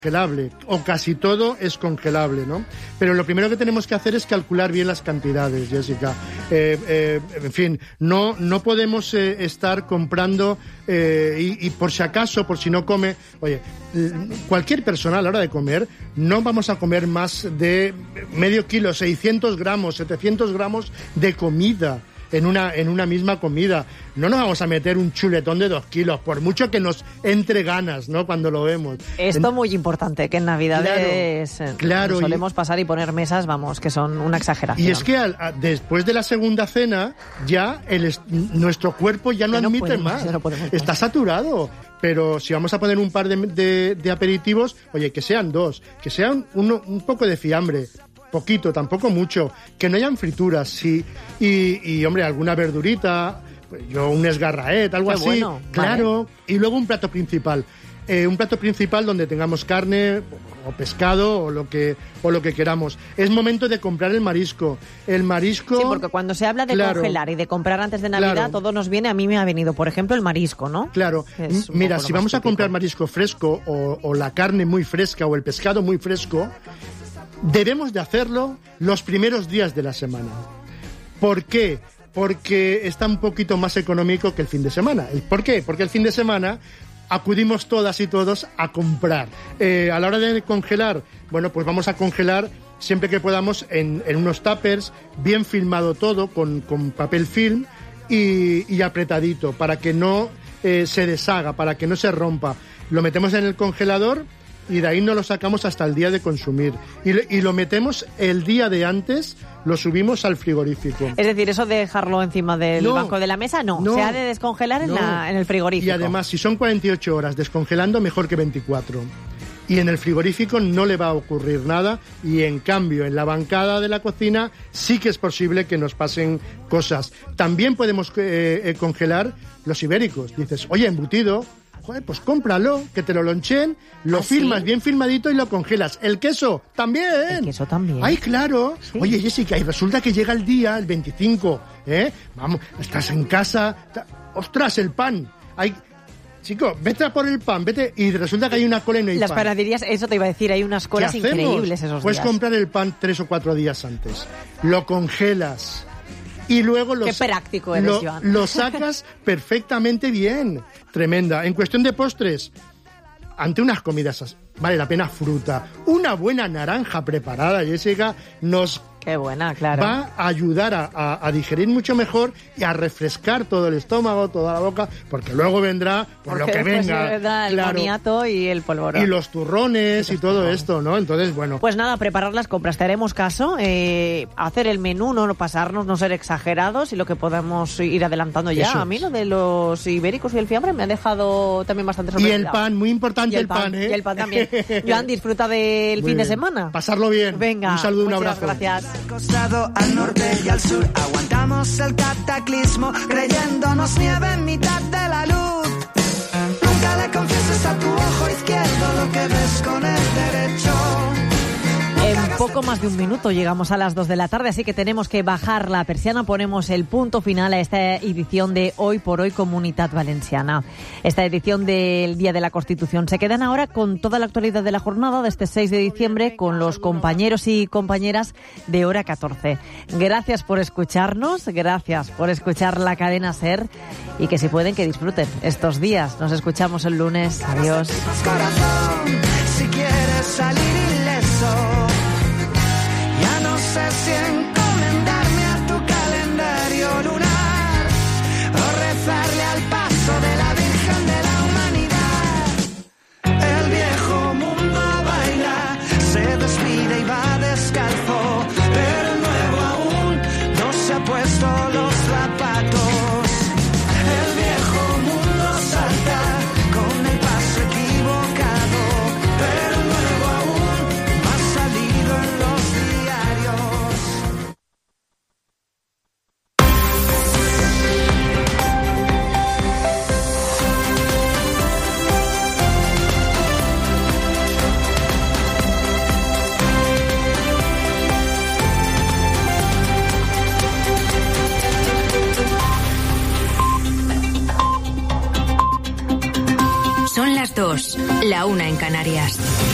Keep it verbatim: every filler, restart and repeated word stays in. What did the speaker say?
congelable, o casi todo es congelable, ¿no? Pero lo primero que tenemos que hacer es calcular bien las cantidades, Jessica. Eh, eh, en fin, no, no podemos eh, estar comprando eh, y, y por si acaso, por si no come... Oye, cualquier persona a la hora de comer, no vamos a comer más de medio kilo, seiscientos gramos, setecientos gramos de comida en una, en una misma comida. No nos vamos a meter un chuletón de dos kilos, por mucho que nos entre ganas, ¿no?, cuando lo vemos. Esto en... muy importante, que en Navidades claro, claro, solemos y... pasar y poner mesas, vamos, que son una exageración. Y es que al, a, después de la segunda cena, ya el, nuestro cuerpo ya no, ya no admite podemos, más. Ya no Está saturado. Pero si vamos a poner un par de, de, de aperitivos, oye, que sean dos, que sean uno, un poco de fiambre, poquito, tampoco mucho, que no hayan frituras, sí, y, y hombre, alguna verdurita, pues yo un esgarraet, algo Qué así, bueno, claro, vale. Y luego un plato principal, eh, un plato principal donde tengamos carne o pescado o lo que o lo que queramos. Es momento de comprar el marisco. El marisco... Sí, porque cuando se habla de claro, congelar y de comprar antes de Navidad, claro, todo nos viene, a mí me ha venido, por ejemplo, el marisco, ¿no? Claro. Mira, si vamos típico. a comprar marisco fresco o, o la carne muy fresca o el pescado muy fresco, debemos de hacerlo los primeros días de la semana. ¿Por qué? Porque está un poquito más económico que el fin de semana. ¿Por qué? Porque el fin de semana acudimos todas y todos a comprar. Eh, a la hora de congelar, bueno, pues vamos a congelar siempre que podamos en, en unos tuppers, bien filmado todo, con, con papel film y, y apretadito, para que no eh, se deshaga, para que no se rompa. Lo metemos en el congelador y de ahí no lo sacamos hasta el día de consumir. Y, y lo metemos el día de antes, lo subimos al frigorífico. Es decir, eso de dejarlo encima del no, banco de la mesa, no. no se ha de descongelar en, no. la, en el frigorífico. Y además, si son cuarenta y ocho horas descongelando, mejor que veinticuatro. Y en el frigorífico no le va a ocurrir nada. Y en cambio, en la bancada de la cocina sí que es posible que nos pasen cosas. También podemos eh, eh, congelar los ibéricos. Dices, oye, embutido... Joder, pues cómpralo, que te lo lonchen, lo ¿Ah, firmas sí? bien firmadito y lo congelas. ¿El queso? También. El queso también. Ay, claro. Sí. Oye, Jessica, y resulta que llega el día, el veinticinco, ¿eh? Vamos, estás en casa... Ta... ¡Ostras, el pan! Hay... Chico, vete a por el pan, vete... Y resulta que hay una cola y no hay Las pan. Las panaderías, eso te iba a decir, hay unas colas increíbles esos Puedes días. comprar el pan tres o cuatro días antes. Lo congelas... Y luego lo, Qué práctico eres, lo, Joan. lo sacas perfectamente bien. Tremenda. En cuestión de postres, ante unas comidas vale la pena fruta. Una buena naranja preparada, Jessica, nos Qué buena, claro. va a ayudar a, a, a digerir mucho mejor y a refrescar todo el estómago, toda la boca, porque luego vendrá por porque lo que venga. Vendrá el claro, boniato y el polvorón. Y los turrones y, y todo turrones. esto, ¿no? Entonces, bueno. Pues nada, preparar las compras. Te haremos caso. Eh, hacer el menú, no pasarnos, no ser exagerados y lo que podamos ir adelantando ya. Eso a mí lo de los ibéricos y el fiambre me ha dejado también bastante sorprendida. Y el pan, muy importante el, el pan, pan, ¿eh? Y el pan también. Joan, disfruta del muy fin bien. de semana. Pasarlo bien. Venga. Un saludo, un muchas abrazo. gracias. Al costado, al norte y al sur, aguantamos el cataclismo, creyéndonos nieve en mitad de la luz. Nunca le confieses a tu ojo izquierdo lo que ves con el derecho. En poco más de un minuto llegamos a las dos de la tarde, así que tenemos que bajar la persiana. Ponemos el punto final a esta edición de Hoy por Hoy Comunitat Valenciana. Esta edición del Día de la Constitución. Se quedan ahora con toda la actualidad de la jornada de este seis de diciembre con los compañeros y compañeras de Hora catorce. Gracias por escucharnos, gracias por escuchar la cadena SER y que si pueden que disfruten estos días. Nos escuchamos el lunes. Adiós. Si quieres salir ileso, ya no sé si encomendarme a tu calendario lunar o rezarle al paso de la Virgen de la Humanidad. El viejo mundo baila, se despide y va descalzo, pero el nuevo aún no se ha puesto los zapatos. El viejo mundo salta con el paso equivocado, pero el nuevo aún no ha salido en los diarios. Son las dos, la una en Canarias.